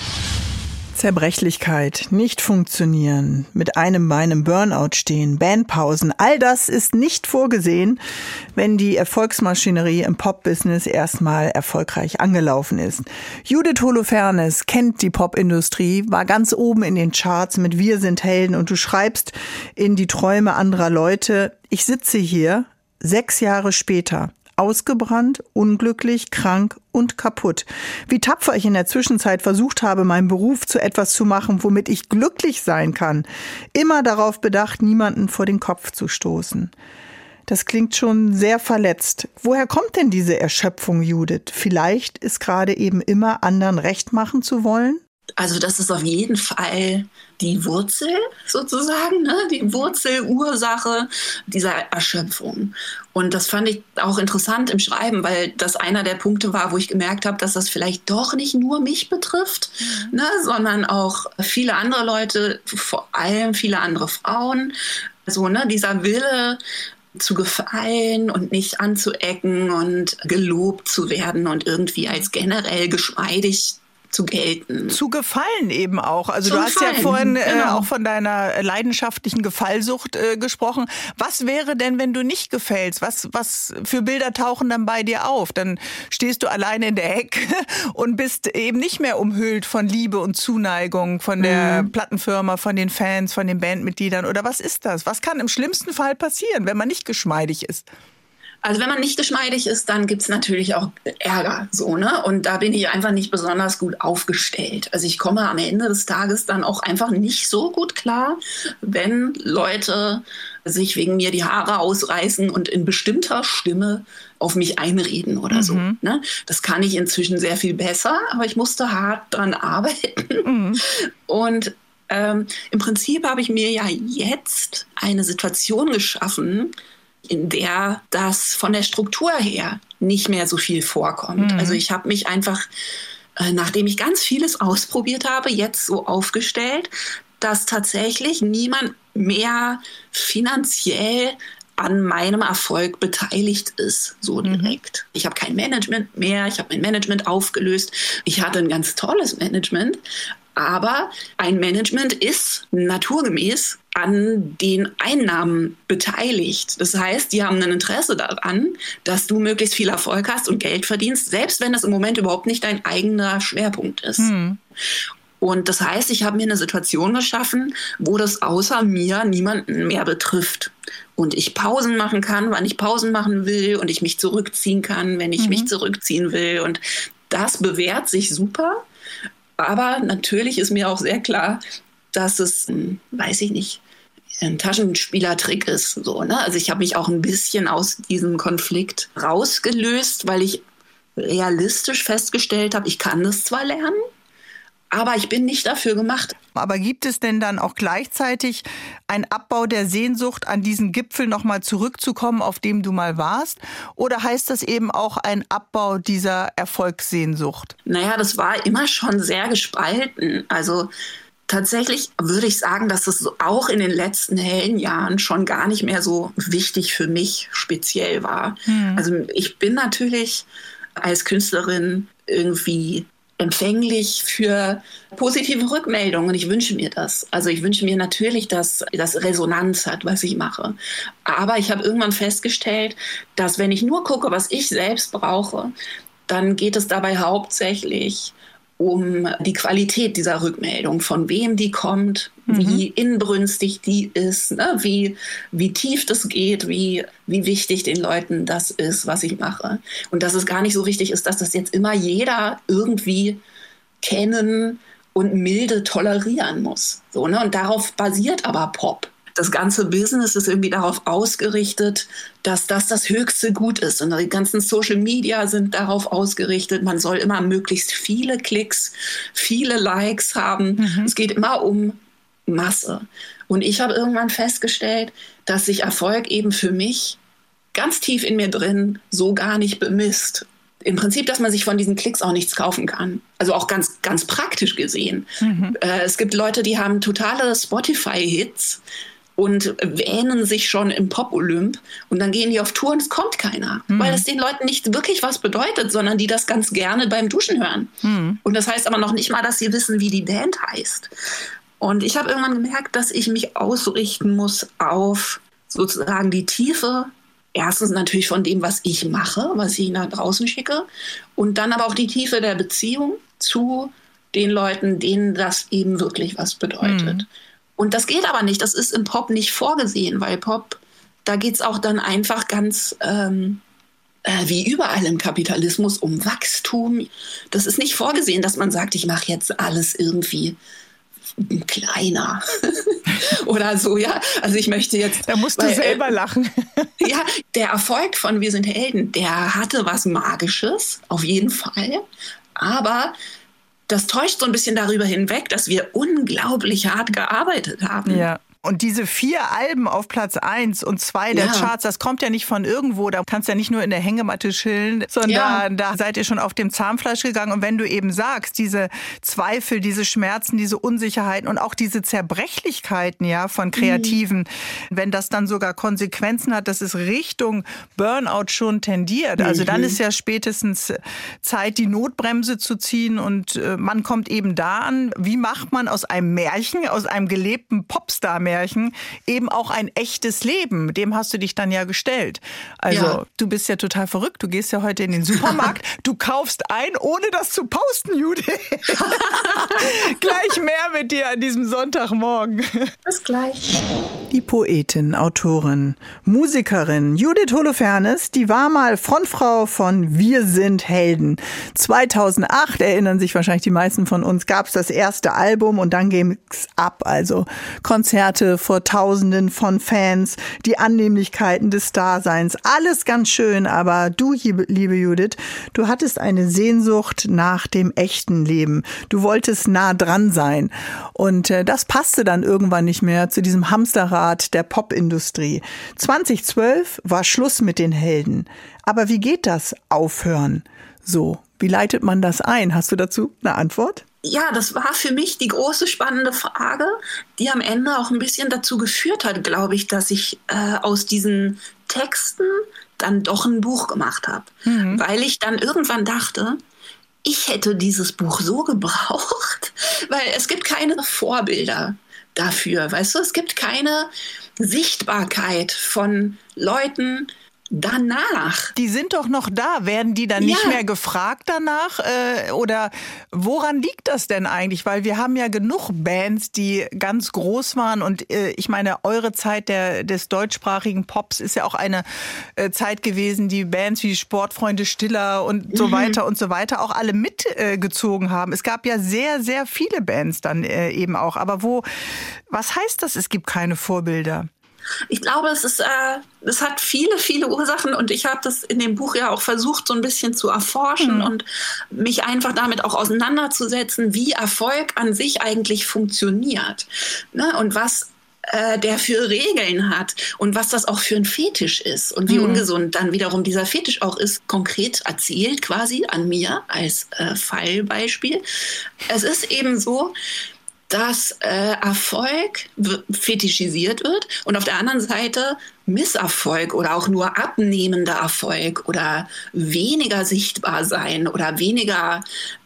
Zerbrechlichkeit, nicht funktionieren, mit einem Bein im Burnout stehen, Bandpausen, all das ist nicht vorgesehen, wenn die Erfolgsmaschinerie im Pop-Business erstmal erfolgreich angelaufen ist. Judith Holofernes kennt die Popindustrie, war ganz oben in den Charts mit Wir sind Helden, und du schreibst in die Träume anderer Leute: Ich sitze hier 6 Jahre später, ausgebrannt, unglücklich, krank und kaputt. Wie tapfer ich in der Zwischenzeit versucht habe, meinen Beruf zu etwas zu machen, womit ich glücklich sein kann. Immer darauf bedacht, niemanden vor den Kopf zu stoßen. Das klingt schon sehr verletzt. Woher kommt denn diese Erschöpfung, Judith? Vielleicht ist gerade eben immer anderen recht machen zu wollen? Also das ist auf jeden Fall die Wurzel sozusagen, die Wurzelursache dieser Erschöpfung. Und das fand ich auch interessant im Schreiben, weil das einer der Punkte war, wo ich gemerkt habe, dass das vielleicht doch nicht nur mich betrifft, sondern auch viele andere Leute, vor allem viele andere Frauen. So, dieser Wille zu gefallen und nicht anzuecken und gelobt zu werden und irgendwie als generell geschmeidig zu gelten. Zu gefallen eben auch. Also du hast ja vorhin auch von deiner leidenschaftlichen Gefallsucht gesprochen. Was wäre denn, wenn du nicht gefällst? Was für Bilder tauchen dann bei dir auf? Dann stehst du alleine in der Ecke und bist eben nicht mehr umhüllt von Liebe und Zuneigung, von der Plattenfirma, von den Fans, von den Bandmitgliedern. Oder was ist das? Was kann im schlimmsten Fall passieren, wenn man nicht geschmeidig ist? Also wenn man nicht geschmeidig ist, dann gibt's natürlich auch Ärger, Und da bin ich einfach nicht besonders gut aufgestellt. Also ich komme am Ende des Tages dann auch einfach nicht so gut klar, wenn Leute sich wegen mir die Haare ausreißen und in bestimmter Stimme auf mich einreden oder so. Das kann ich inzwischen sehr viel besser, aber ich musste hart dran arbeiten. Und im Prinzip habe ich mir ja jetzt eine Situation geschaffen, in der das von der Struktur her nicht mehr so viel vorkommt. Also ich habe mich einfach, nachdem ich ganz vieles ausprobiert habe, jetzt so aufgestellt, dass tatsächlich niemand mehr finanziell an meinem Erfolg beteiligt ist, so direkt. Ich habe kein Management mehr, ich habe mein Management aufgelöst. Ich hatte ein ganz tolles Management, aber ein Management ist naturgemäß an den Einnahmen beteiligt. Das heißt, die haben ein Interesse daran, dass du möglichst viel Erfolg hast und Geld verdienst, selbst wenn das im Moment überhaupt nicht dein eigener Schwerpunkt ist. Und das heißt, ich habe mir eine Situation geschaffen, wo das außer mir niemanden mehr betrifft. Und ich Pausen machen kann, wann ich Pausen machen will, und ich mich zurückziehen kann, wenn ich mich zurückziehen will. Und das bewährt sich super. Aber natürlich ist mir auch sehr klar, dass es, weiß ich nicht, ein Taschenspielertrick ist. Also ich habe mich auch ein bisschen aus diesem Konflikt rausgelöst, weil ich realistisch festgestellt habe, ich kann das zwar lernen, aber ich bin nicht dafür gemacht. Aber gibt es denn dann auch gleichzeitig einen Abbau der Sehnsucht, an diesen Gipfel nochmal zurückzukommen, auf dem du mal warst? Oder heißt das eben auch ein Abbau dieser Erfolgssehnsucht? Naja, das war immer schon sehr gespalten. Also tatsächlich würde ich sagen, dass es auch in den letzten hellen Jahren schon gar nicht mehr so wichtig für mich speziell war. Also ich bin natürlich als Künstlerin irgendwie empfänglich für positive Rückmeldungen. Und ich wünsche mir das. Also ich wünsche mir natürlich, dass das Resonanz hat, was ich mache. Aber ich habe irgendwann festgestellt, dass wenn ich nur gucke, was ich selbst brauche, dann geht es dabei hauptsächlich um die Qualität dieser Rückmeldung, von wem die kommt, wie inbrünstig die ist, ne? Wie tief das geht, wie wichtig den Leuten das ist, was ich mache. Und dass es gar nicht so wichtig ist, dass das jetzt immer jeder irgendwie kennen und milde tolerieren muss. So, ne? Und darauf basiert aber Pop. Das ganze Business ist irgendwie darauf ausgerichtet, dass das höchste Gut ist. Und die ganzen Social Media sind darauf ausgerichtet, man soll immer möglichst viele Klicks, viele Likes haben. Es geht immer um Masse. Und ich habe irgendwann festgestellt, dass sich Erfolg eben für mich ganz tief in mir drin so gar nicht bemisst. Im Prinzip, dass man sich von diesen Klicks auch nichts kaufen kann. Also auch ganz, ganz praktisch gesehen. Es gibt Leute, die haben totale Spotify-Hits und wähnen sich schon im Pop-Olymp und dann gehen die auf Tour und es kommt keiner, weil es den Leuten nicht wirklich was bedeutet, sondern die das ganz gerne beim Duschen hören. Und das heißt aber noch nicht mal, dass sie wissen, wie die Band heißt. Und ich habe irgendwann gemerkt, dass ich mich ausrichten muss auf sozusagen die Tiefe, erstens natürlich von dem, was ich mache, was ich nach draußen schicke, und dann aber auch die Tiefe der Beziehung zu den Leuten, denen das eben wirklich was bedeutet. Und das geht aber nicht, das ist im Pop nicht vorgesehen, weil Pop, da geht es auch dann einfach ganz, wie überall im Kapitalismus, um Wachstum. Das ist nicht vorgesehen, dass man sagt, ich mache jetzt alles irgendwie kleiner oder so, ja. Also ich möchte jetzt... Da musst du selber lachen. Ja, der Erfolg von Wir sind Helden, der hatte was Magisches, auf jeden Fall, aber... Das täuscht so ein bisschen darüber hinweg, dass wir unglaublich hart gearbeitet haben. Ja. Und diese 4 Alben auf Platz 1 und 2 der Charts, das kommt ja nicht von irgendwo. Da kannst du ja nicht nur in der Hängematte chillen, sondern da seid ihr schon auf dem Zahnfleisch gegangen. Und wenn du eben sagst, diese Zweifel, diese Schmerzen, diese Unsicherheiten und auch diese Zerbrechlichkeiten von Kreativen, wenn das dann sogar Konsequenzen hat, dass es Richtung Burnout schon tendiert. Also dann ist ja spätestens Zeit, die Notbremse zu ziehen und man kommt eben da an, wie macht man aus einem Märchen, aus einem gelebten Popstar-Märchen eben auch ein echtes Leben. Dem hast du dich dann ja gestellt. Also du bist ja total verrückt. Du gehst ja heute in den Supermarkt, du kaufst ein, ohne das zu posten, Judith. Gleich mehr mit dir an diesem Sonntagmorgen. Bis gleich. Die Poetin, Autorin, Musikerin Judith Holofernes, die war mal Frontfrau von Wir sind Helden. 2008, erinnern sich wahrscheinlich die meisten von uns, gab es das erste Album und dann ging es ab. Also Konzerte vor Tausenden von Fans, die Annehmlichkeiten des Daseins, alles ganz schön. Aber du, liebe Judith, du hattest eine Sehnsucht nach dem echten Leben. Du wolltest nah dran sein. Und das passte dann irgendwann nicht mehr zu diesem Hamsterrad der Popindustrie. 2012 war Schluss mit den Helden. Aber wie geht das Aufhören? So, wie leitet man das ein? Hast du dazu eine Antwort? Ja, das war für mich die große spannende Frage, die am Ende auch ein bisschen dazu geführt hat, glaube ich, dass ich aus diesen Texten dann doch ein Buch gemacht habe. Weil ich dann irgendwann dachte, ich hätte dieses Buch so gebraucht, weil es gibt keine Vorbilder dafür, weißt du? Es gibt keine Sichtbarkeit von Leuten danach. Die sind doch noch da. Werden die dann nicht mehr gefragt danach? Oder woran liegt das denn eigentlich? Weil wir haben ja genug Bands, die ganz groß waren. Und ich meine, eure Zeit des deutschsprachigen Pops ist ja auch eine Zeit gewesen, die Bands wie Sportfreunde Stiller und so weiter und so weiter auch alle mitgezogen haben. Es gab ja sehr, sehr viele Bands dann eben auch. Aber was heißt das, es gibt keine Vorbilder? Ich glaube, es hat viele, viele Ursachen und ich habe das in dem Buch ja auch versucht, so ein bisschen zu erforschen und mich einfach damit auch auseinanderzusetzen, wie Erfolg an sich eigentlich funktioniert, ne? Und was der für Regeln hat und was das auch für ein Fetisch ist und wie ungesund dann wiederum dieser Fetisch auch ist, konkret erzählt quasi an mir als Fallbeispiel. Es ist eben so, dass Erfolg fetischisiert wird und auf der anderen Seite Misserfolg oder auch nur abnehmender Erfolg oder weniger sichtbar sein oder weniger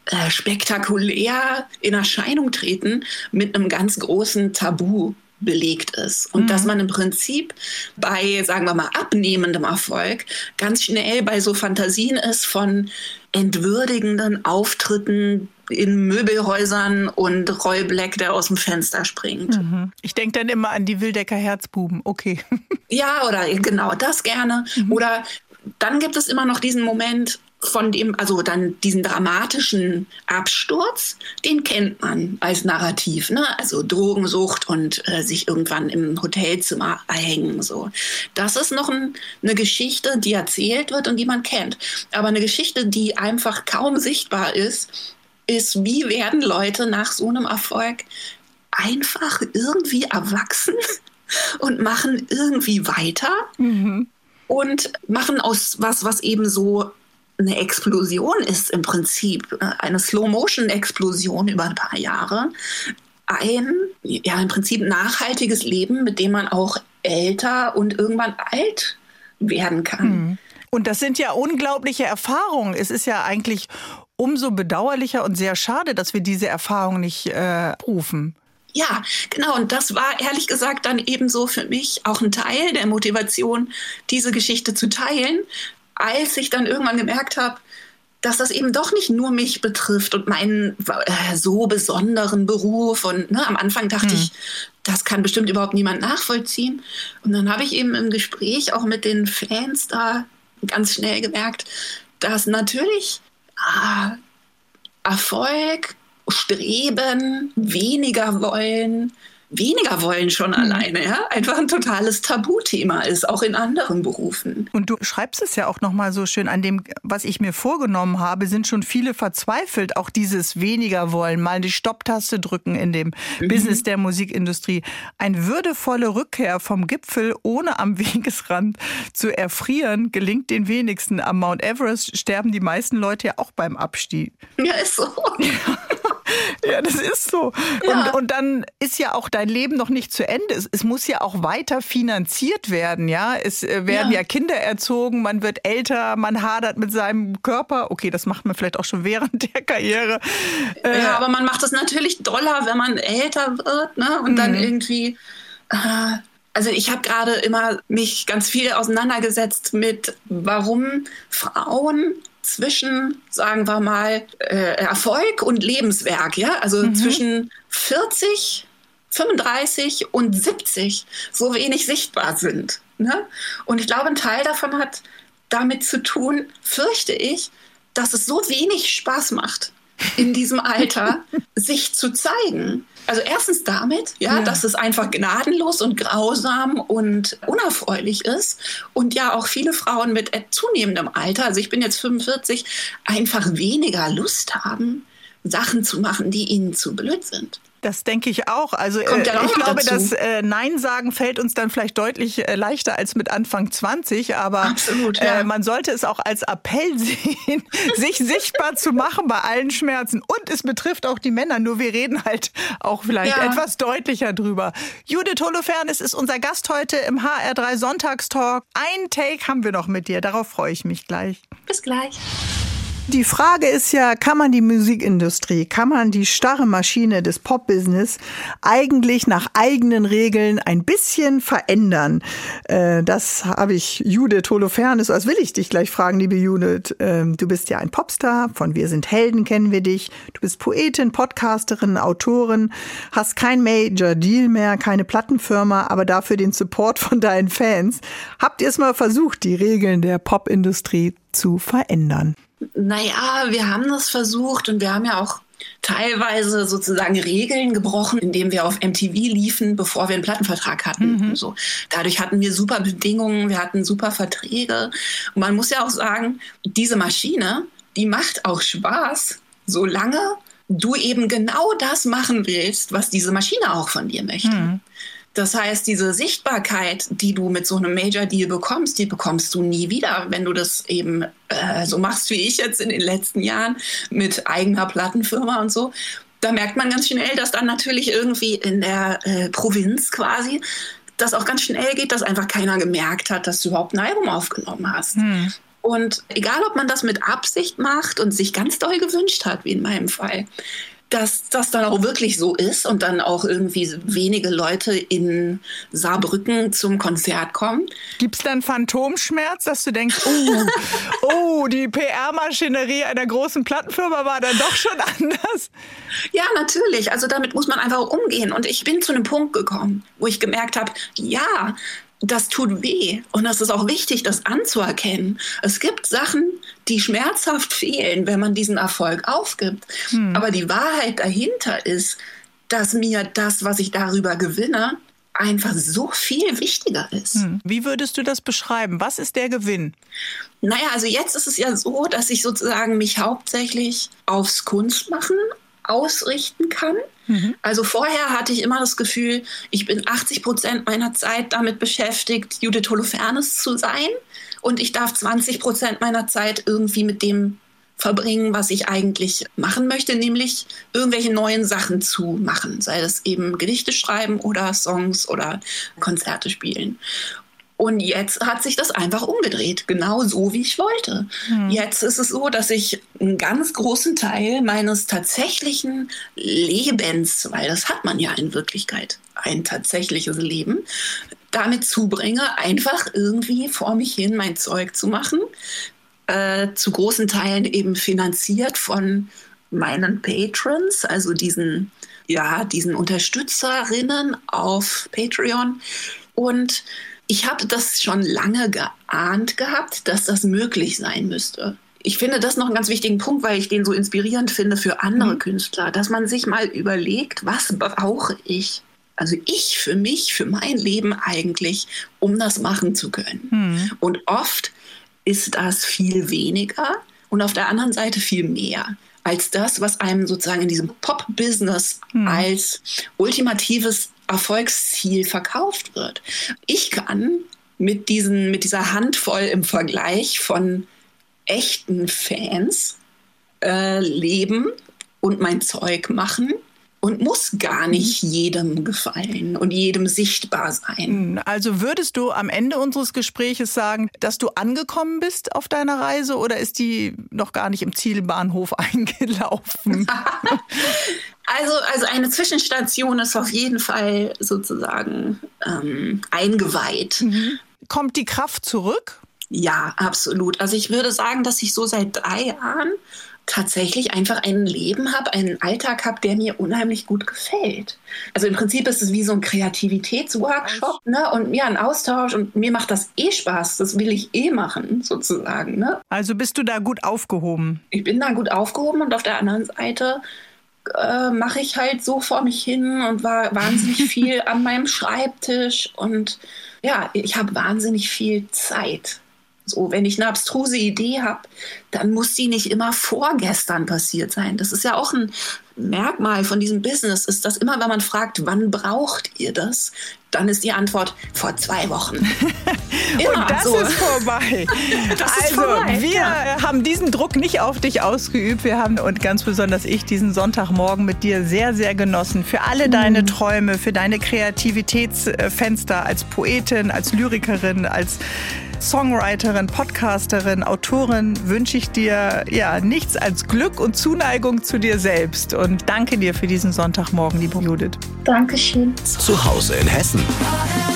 spektakulär in Erscheinung treten mit einem ganz großen Tabu belegt ist. Und dass man im Prinzip bei, sagen wir mal, abnehmendem Erfolg ganz schnell bei so Fantasien ist von entwürdigenden Auftritten, in Möbelhäusern und Roy Black, der aus dem Fenster springt. Ich denke dann immer an die Wildecker Herzbuben, okay. Ja, oder genau das gerne. Oder dann gibt es immer noch diesen Moment von dem, also dann diesen dramatischen Absturz, den kennt man als Narrativ, ne? Also Drogensucht und sich irgendwann im Hotelzimmer erhängen, so. Das ist noch eine Geschichte, die erzählt wird und die man kennt. Aber eine Geschichte, die einfach kaum sichtbar ist, wie werden Leute nach so einem Erfolg einfach irgendwie erwachsen und machen irgendwie weiter und machen aus was eben so eine Explosion ist im Prinzip, eine Slow-Motion-Explosion über ein paar Jahre, im Prinzip nachhaltiges Leben, mit dem man auch älter und irgendwann alt werden kann. Und das sind ja unglaubliche Erfahrungen. Es ist ja eigentlich umso bedauerlicher und sehr schade, dass wir diese Erfahrung nicht rufen. Ja, genau. Und das war ehrlich gesagt dann ebenso für mich auch ein Teil der Motivation, diese Geschichte zu teilen, als ich dann irgendwann gemerkt habe, dass das eben doch nicht nur mich betrifft und meinen so besonderen Beruf. Und am Anfang dachte ich, das kann bestimmt überhaupt niemand nachvollziehen. Und dann habe ich eben im Gespräch auch mit den Fans da ganz schnell gemerkt, dass natürlich Erfolg, Streben, weniger wollen schon alleine, ja, einfach ein totales Tabuthema ist, auch in anderen Berufen. Und du schreibst es ja auch nochmal so schön, an dem, was ich mir vorgenommen habe, sind schon viele verzweifelt, auch dieses weniger wollen, mal die Stopptaste drücken in dem Business der Musikindustrie. Eine würdevolle Rückkehr vom Gipfel, ohne am Wegesrand zu erfrieren, gelingt den wenigsten. Am Mount Everest sterben die meisten Leute ja auch beim Abstieg. Ja, ist so. Ja, das ist so. Ja. Und dann ist ja auch dein Leben noch nicht zu Ende. Es muss ja auch weiter finanziert werden, ja. Es werden ja Kinder erzogen, man wird älter, man hadert mit seinem Körper. Okay, das macht man vielleicht auch schon während der Karriere. Ja, aber man macht es natürlich doller, wenn man älter wird, ne? Und dann irgendwie... Also ich habe gerade immer mich ganz viel auseinandergesetzt mit, warum Frauen zwischen, sagen wir mal, Erfolg und Lebenswerk, ja, also zwischen 40, 35 und 70 so wenig sichtbar sind. Ne? Und ich glaube, ein Teil davon hat damit zu tun, fürchte ich, dass es so wenig Spaß macht, in diesem Alter sich zu zeigen. Also erstens damit, dass es einfach gnadenlos und grausam und unerfreulich ist und ja auch viele Frauen mit zunehmendem Alter, also ich bin jetzt 45, einfach weniger Lust haben, Sachen zu machen, die ihnen zu blöd sind. Das denke ich auch. Also ich glaube, das Nein sagen fällt uns dann vielleicht deutlich leichter als mit Anfang 20. Aber absolut, man sollte es auch als Appell sehen, sich sichtbar zu machen bei allen Schmerzen. Und es betrifft auch die Männer. Nur wir reden halt auch vielleicht etwas deutlicher drüber. Judith Holofernes ist unser Gast heute im HR3 Sonntagstalk. Ein Take haben wir noch mit dir. Darauf freue ich mich gleich. Bis gleich. Die Frage ist ja, kann man die Musikindustrie, kann man die starre Maschine des Pop-Business eigentlich nach eigenen Regeln ein bisschen verändern? Das habe ich Judith Holofernes, was will ich dich gleich fragen, liebe Judith? Du bist ja ein Popstar, von Wir sind Helden kennen wir dich. Du bist Poetin, Podcasterin, Autorin, hast kein Major-Deal mehr, keine Plattenfirma, aber dafür den Support von deinen Fans. Habt ihr es mal versucht, die Regeln der Popindustrie zu verändern? Naja, wir haben das versucht und wir haben ja auch teilweise sozusagen Regeln gebrochen, indem wir auf MTV liefen, bevor wir einen Plattenvertrag hatten. So. Dadurch hatten wir super Bedingungen, wir hatten super Verträge. Und man muss ja auch sagen, diese Maschine, die macht auch Spaß, solange du eben genau das machen willst, was diese Maschine auch von dir möchte. Das heißt, diese Sichtbarkeit, die du mit so einem Major-Deal bekommst, die bekommst du nie wieder, wenn du das eben so machst, wie ich jetzt in den letzten Jahren mit eigener Plattenfirma und so. Da merkt man ganz schnell, dass dann natürlich irgendwie in der Provinz quasi das auch ganz schnell geht, dass einfach keiner gemerkt hat, dass du überhaupt ein Album aufgenommen hast. Und egal, ob man das mit Absicht macht und sich ganz doll gewünscht hat, wie in meinem Fall, dass das dann auch wirklich so ist und dann auch irgendwie wenige Leute in Saarbrücken zum Konzert kommen. Gibt's dann Phantomschmerz, dass du denkst, die PR-Maschinerie einer großen Plattenfirma war dann doch schon anders? Ja, natürlich. Also damit muss man einfach umgehen. Und ich bin zu einem Punkt gekommen, wo ich gemerkt habe, ja, das tut weh. Und es ist auch wichtig, das anzuerkennen. Es gibt Sachen, die schmerzhaft fehlen, wenn man diesen Erfolg aufgibt. Aber die Wahrheit dahinter ist, dass mir das, was ich darüber gewinne, einfach so viel wichtiger ist. Wie würdest du das beschreiben? Was ist der Gewinn? Naja, also jetzt ist es ja so, dass ich sozusagen mich hauptsächlich aufs Kunstmachen ausrichten kann. Also vorher hatte ich immer das Gefühl, ich bin 80% meiner Zeit damit beschäftigt, Judith Holofernes zu sein. Und ich darf 20% meiner Zeit irgendwie mit dem verbringen, was ich eigentlich machen möchte, nämlich irgendwelche neuen Sachen zu machen. Sei das eben Gedichte schreiben oder Songs oder Konzerte spielen. Und jetzt hat sich das einfach umgedreht, genau so, wie ich wollte. Jetzt ist es so, dass ich einen ganz großen Teil meines tatsächlichen Lebens, weil das hat man ja in Wirklichkeit, ein tatsächliches Leben, damit zubringe, einfach irgendwie vor mich hin mein Zeug zu machen, zu großen Teilen eben finanziert von meinen Patrons, also diesen Unterstützerinnen auf Patreon. Und ich habe das schon lange geahnt gehabt, dass das möglich sein müsste. Ich finde das noch einen ganz wichtigen Punkt, weil ich den so inspirierend finde für andere Künstler, dass man sich mal überlegt, was brauche ich? Also ich für mich, für mein Leben eigentlich, um das machen zu können. Und oft ist das viel weniger und auf der anderen Seite viel mehr als das, was einem sozusagen in diesem Pop-Business als ultimatives Erfolgsziel verkauft wird. Ich kann mit dieser Handvoll im Vergleich von echten Fans leben und mein Zeug machen und muss gar nicht jedem gefallen und jedem sichtbar sein. Also würdest du am Ende unseres Gespräches sagen, dass du angekommen bist auf deiner Reise oder ist die noch gar nicht im Zielbahnhof eingelaufen? Also eine Zwischenstation ist auf jeden Fall sozusagen eingeweiht. Kommt die Kraft zurück? Ja, absolut. Also ich würde sagen, dass ich so seit 3 Jahren tatsächlich einfach ein Leben habe, einen Alltag habe, der mir unheimlich gut gefällt. Also im Prinzip ist es wie so ein Kreativitätsworkshop, ne? Und ja, ein Austausch und mir macht das Spaß. Das will ich machen, sozusagen. Ne? Also bist du da gut aufgehoben? Ich bin da gut aufgehoben und auf der anderen Seite mache ich halt so vor mich hin und war wahnsinnig viel an meinem Schreibtisch und ja, ich habe wahnsinnig viel Zeit. So, wenn ich eine abstruse Idee habe, dann muss die nicht immer vorgestern passiert sein. Das ist ja auch ein Merkmal von diesem Business, ist, dass immer, wenn man fragt, wann braucht ihr das, dann ist die Antwort, vor 2 Wochen. Immer und das so. Ist vorbei. Wir haben diesen Druck nicht auf dich ausgeübt. Wir haben, und ganz besonders ich, diesen Sonntagmorgen mit dir sehr, sehr genossen. Für alle deine Träume, für deine Kreativitätsfenster als Poetin, als Lyrikerin, als Songwriterin, Podcasterin, Autorin wünsche ich dir nichts als Glück und Zuneigung zu dir selbst. Und danke dir für diesen Sonntagmorgen, liebe Judith. Dankeschön. Zu Hause in Hessen.